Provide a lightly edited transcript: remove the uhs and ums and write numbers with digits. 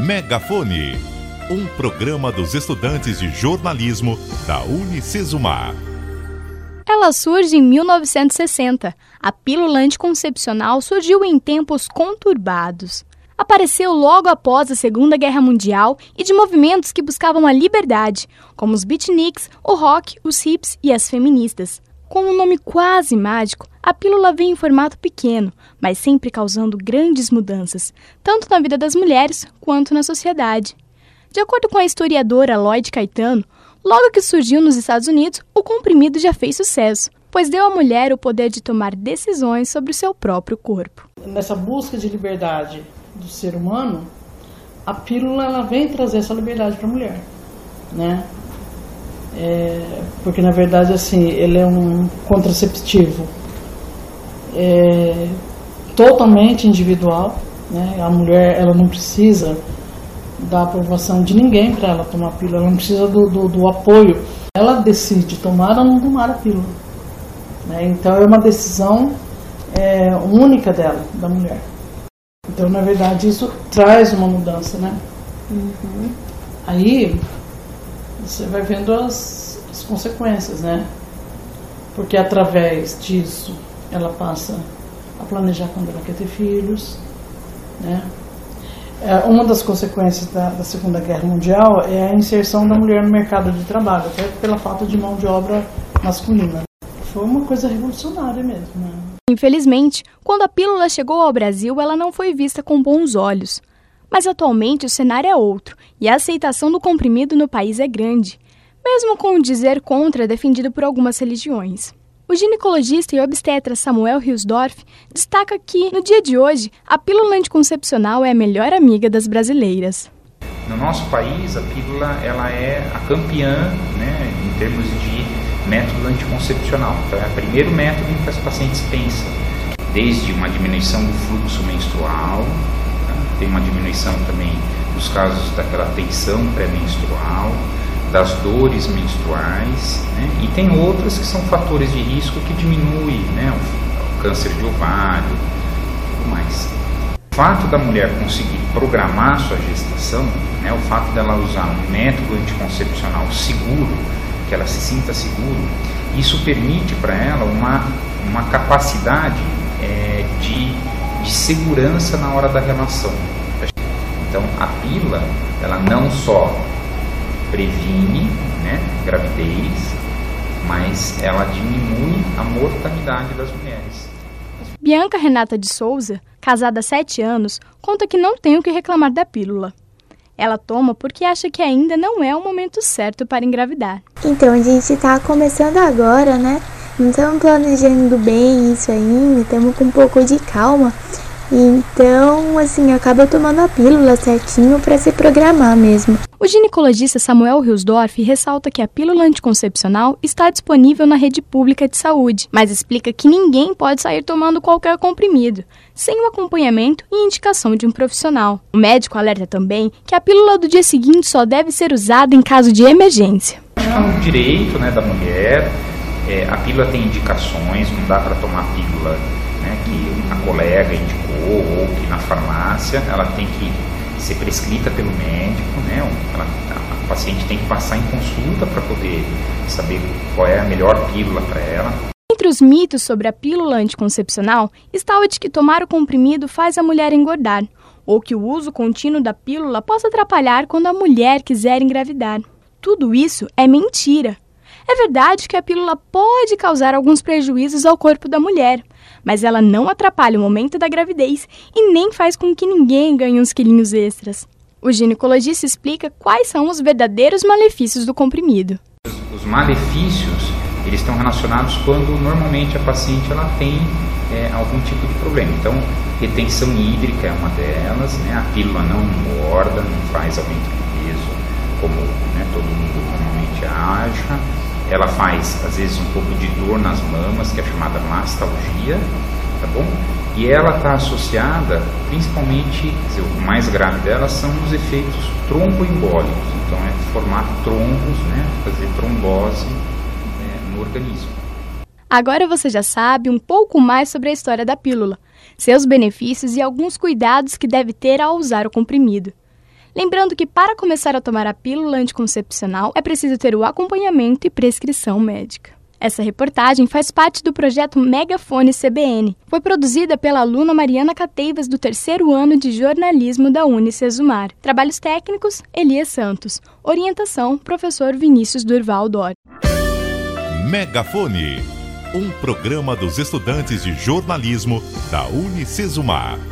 Megafone, um programa dos estudantes de jornalismo da Unicesumar. Ela surge em 1960. A pílula anticoncepcional surgiu em tempos conturbados. Apareceu logo após a Segunda Guerra Mundial e de movimentos que buscavam a liberdade, como os beatniks, o rock, os hips e as feministas. Com um nome quase mágico, a pílula vem em formato pequeno, mas sempre causando grandes mudanças, tanto na vida das mulheres quanto na sociedade. De acordo com a historiadora Lloyd Caetano, logo que surgiu nos Estados Unidos, o comprimido já fez sucesso, pois deu à mulher o poder de tomar decisões sobre o seu próprio corpo. Nessa busca de liberdade do ser humano, a pílula ela vem trazer essa liberdade para a mulher, né? Porque na verdade assim, ele é um contraceptivo totalmente individual, né? A mulher ela não precisa da aprovação de ninguém para ela tomar a pílula, ela não precisa do apoio, ela decide tomar ou não tomar a pílula, né? Então é uma decisão única dela, da mulher. Então na verdade isso traz uma mudança, né? Aí você vai vendo as consequências, né? Porque através disso ela passa a planejar quando ela quer ter filhos, né? Uma das consequências da Segunda Guerra Mundial é a inserção da mulher no mercado de trabalho, até pela falta de mão de obra masculina. Foi uma coisa revolucionária mesmo, né? Infelizmente, quando a pílula chegou ao Brasil, ela não foi vista com bons olhos. Mas atualmente o cenário é outro e a aceitação do comprimido no país é grande, mesmo com o dizer contra defendido por algumas religiões. O ginecologista e obstetra Samuel Hilsdorf destaca que, no dia de hoje, a pílula anticoncepcional é a melhor amiga das brasileiras. No nosso país, a pílula ela é a campeã, né, em termos de método anticoncepcional. Então, é o primeiro método em que as pacientes pensam, desde uma diminuição do fluxo menstrual, tem uma diminuição também dos casos daquela tensão pré-menstrual, das dores menstruais, né? E tem outras que são fatores de risco que diminuem, né? O câncer de ovário e tudo mais. O fato da mulher conseguir programar sua gestação, né? O fato dela usar um método anticoncepcional seguro, que ela se sinta seguro, isso permite para ela uma capacidade de segurança na hora da relação. Então a pílula, ela não só previne, né, gravidez, mas ela diminui a mortalidade das mulheres. Bianca Renata de Souza, casada há 7 anos, conta que não tem o que reclamar da pílula. Ela toma porque acha que ainda não é o momento certo para engravidar. Então a gente está começando agora, né? Não estamos planejando bem isso ainda, estamos com um pouco de calma. Então, assim, acaba tomando a pílula certinho para se programar mesmo. O ginecologista Samuel Hilsdorf ressalta que a pílula anticoncepcional está disponível na rede pública de saúde, mas explica que ninguém pode sair tomando qualquer comprimido, sem o acompanhamento e indicação de um profissional. O médico alerta também que a pílula do dia seguinte só deve ser usada em caso de emergência. É um direito, né, da mulher, a pílula tem indicações, não dá para tomar a pílula, né, que a colega indicou ou que na farmácia, ela tem que ser prescrita pelo médico, né? A paciente tem que passar em consulta para poder saber qual é a melhor pílula para ela. Entre os mitos sobre a pílula anticoncepcional está o de que tomar o comprimido faz a mulher engordar, ou que o uso contínuo da pílula possa atrapalhar quando a mulher quiser engravidar. Tudo isso é mentira. É verdade que a pílula pode causar alguns prejuízos ao corpo da mulher, mas ela não atrapalha o momento da gravidez e nem faz com que ninguém ganhe uns quilinhos extras. O ginecologista explica quais são os verdadeiros malefícios do comprimido. Os malefícios, eles estão relacionados quando normalmente a paciente ela tem algum tipo de problema. Então, retenção hídrica é uma delas, né? A pílula não engorda, não faz aumento de peso, como, né, todo mundo normalmente acha. Ela faz, às vezes, um pouco de dor nas mamas, que é chamada mastalgia, tá bom? E ela está associada, principalmente, o mais grave dela são os efeitos tromboembólicos. Então, é formar trombos, né, fazer trombose no organismo. Agora você já sabe um pouco mais sobre a história da pílula, seus benefícios e alguns cuidados que deve ter ao usar o comprimido. Lembrando que para começar a tomar a pílula anticoncepcional é preciso ter o acompanhamento e prescrição médica. Essa reportagem faz parte do projeto Megafone CBN. Foi produzida pela aluna Mariana Cateivas, do 3º ano de jornalismo da Unicesumar. Trabalhos técnicos, Elias Santos. Orientação, professor Vinícius Durval Dori. Megafone, um programa dos estudantes de jornalismo da Unicesumar.